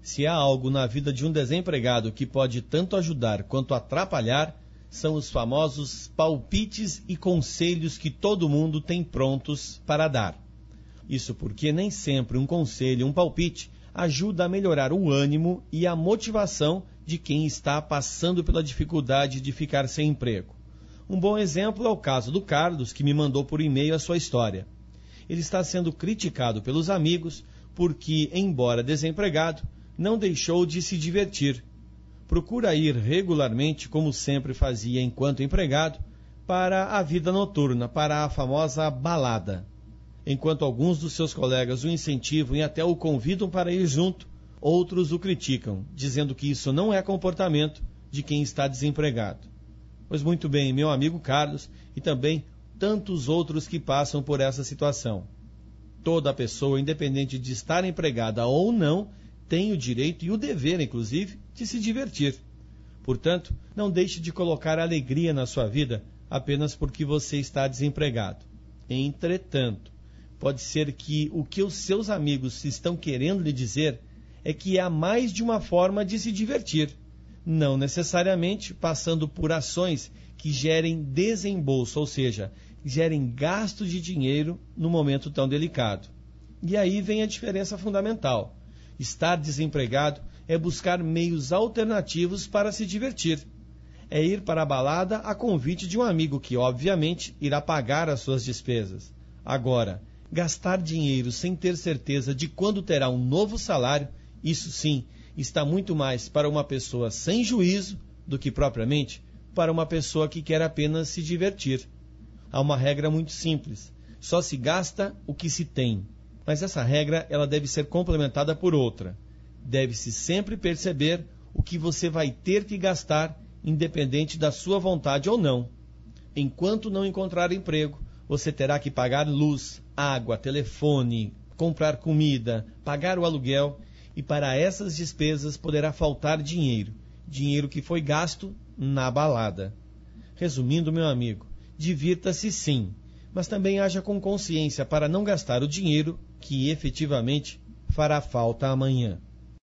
Se há algo na vida de um desempregado que pode tanto ajudar quanto atrapalhar, são os famosos palpites e conselhos que todo mundo tem prontos para dar. Isso porque nem sempre um conselho, um palpite, ajuda a melhorar o ânimo e a motivação de quem está passando pela dificuldade de ficar sem emprego. Um bom exemplo é o caso do Carlos, que me mandou por e-mail a sua história. Ele está sendo criticado pelos amigos porque, embora desempregado, não deixou de se divertir. Procura ir regularmente, como sempre fazia enquanto empregado, para a vida noturna, para a famosa balada. Enquanto alguns dos seus colegas o incentivam e até o convidam para ir junto, outros o criticam, dizendo que isso não é comportamento de quem está desempregado. Pois muito bem, meu amigo Carlos, e também tantos outros que passam por essa situação. Toda pessoa, independente de estar empregada ou não, tem o direito e o dever, inclusive, de se divertir. Portanto, não deixe de colocar alegria na sua vida apenas porque você está desempregado. Entretanto, pode ser que o que os seus amigos estão querendo lhe dizer é que há mais de uma forma de se divertir, não necessariamente passando por ações que gerem desembolso, ou seja, gerem gasto de dinheiro no momento tão delicado. E aí vem a diferença fundamental. Estar desempregado é buscar meios alternativos para se divertir. É ir para a balada a convite de um amigo que, obviamente, irá pagar as suas despesas. Agora, gastar dinheiro sem ter certeza de quando terá um novo salário, isso sim, está muito mais para uma pessoa sem juízo do que propriamente para uma pessoa que quer apenas se divertir. Há uma regra muito simples: só se gasta o que se tem. Mas essa regra ela deve ser complementada por outra. Deve-se sempre perceber o que você vai ter que gastar, independente da sua vontade ou não. Enquanto não encontrar emprego, você terá que pagar luz, água, telefone, comprar comida, pagar o aluguel, e para essas despesas poderá faltar dinheiro, dinheiro que foi gasto na balada. Resumindo, meu amigo, divirta-se sim, mas também haja com consciência para não gastar o dinheiro que efetivamente fará falta amanhã.